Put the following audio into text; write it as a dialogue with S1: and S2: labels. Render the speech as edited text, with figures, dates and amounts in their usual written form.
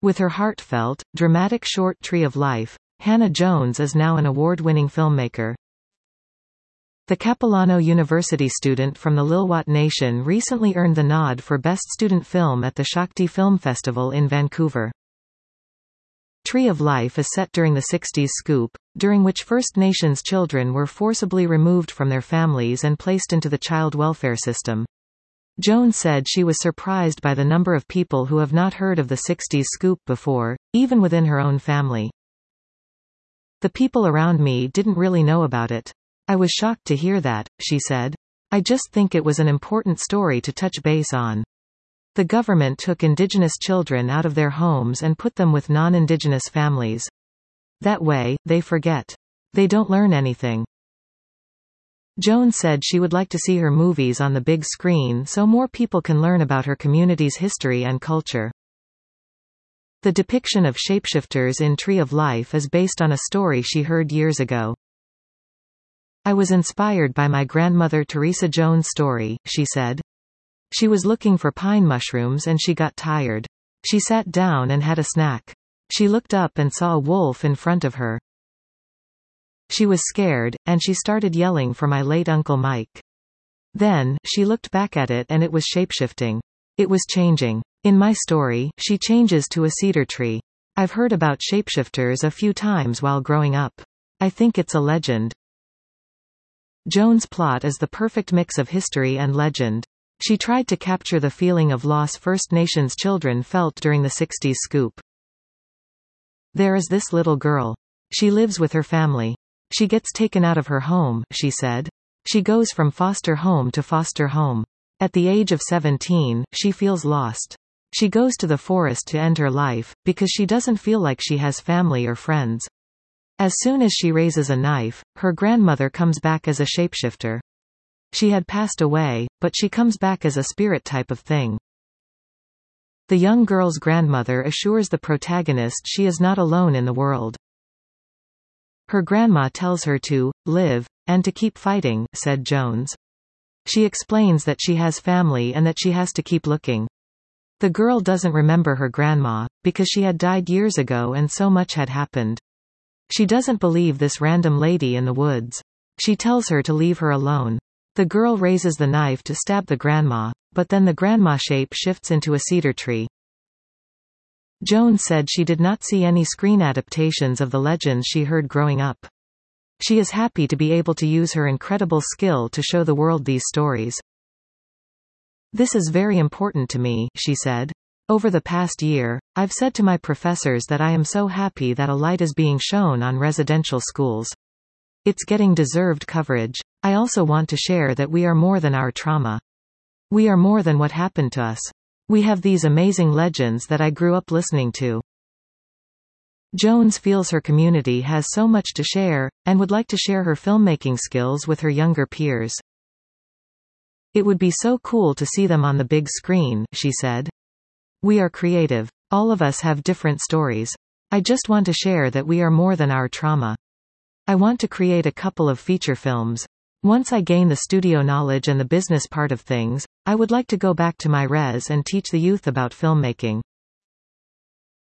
S1: With her heartfelt, dramatic short Tree of Life, Hannah Jones is now an award-winning filmmaker. The Capilano University student from the Lil'wat Nation recently earned the nod for Best Student Film at the Shakti Film Festival in Vancouver. Tree of Life is set during the 60s scoop, during which First Nations children were forcibly removed from their families and placed into the child welfare system. Jones said she was surprised by the number of people who have not heard of the 60s scoop before, even within her own family. "The people around me didn't really know about it. I was shocked to hear that," she said. "I just think it was an important story to touch base on. The government took Indigenous children out of their homes and put them with non-Indigenous families. That way, they forget. They don't learn anything." Jones said she would like to see her movies on the big screen so more people can learn about her community's history and culture. The depiction of shapeshifters in Tree of Life is based on a story she heard years ago. "I was inspired by my grandmother Teresa Jones' story," she said. "She was looking for pine mushrooms and she got tired. She sat down and had a snack. She looked up and saw a wolf in front of her. She was scared, and she started yelling for my late Uncle Mike. Then, she looked back at it and it was shapeshifting. It was changing. In my story, she changes to a cedar tree. I've heard about shapeshifters a few times while growing up. I think it's a legend." Jones' plot is the perfect mix of history and legend. She tried to capture the feeling of loss First Nations children felt during the 60s scoop. "There is this little girl. She lives with her family. She gets taken out of her home," she said. "She goes from foster home to foster home. At the age of 17, she feels lost. She goes to the forest to end her life, because she doesn't feel like she has family or friends. As soon as she raises a knife, her grandmother comes back as a shapeshifter. She had passed away, but she comes back as a spirit type of thing." The young girl's grandmother assures the protagonist she is not alone in the world. "Her grandma tells her to live, and to keep fighting," said Jones. She explains that she has family and that she has to keep looking. The girl doesn't remember her grandma, because she had died years ago and so much had happened. She doesn't believe this random lady in the woods. She tells her to leave her alone. The girl raises the knife to stab the grandma, but then the grandma shape shifts into a cedar tree. Jones said she did not see any screen adaptations of the legends she heard growing up. She is happy to be able to use her incredible skill to show the world these stories. "This is very important to me," she said. "Over the past year, I've said to my professors that I am so happy that a light is being shown on residential schools. It's getting deserved coverage. I also want to share that we are more than our trauma. We are more than what happened to us. We have these amazing legends that I grew up listening to." Jones feels her community has so much to share, and would like to share her filmmaking skills with her younger peers. "It would be so cool to see them on the big screen," she said. "We are creative. All of us have different stories. I just want to share that we are more than our trauma. I want to create a couple of feature films. Once I gain the studio knowledge and the business part of things, I would like to go back to my res and teach the youth about filmmaking."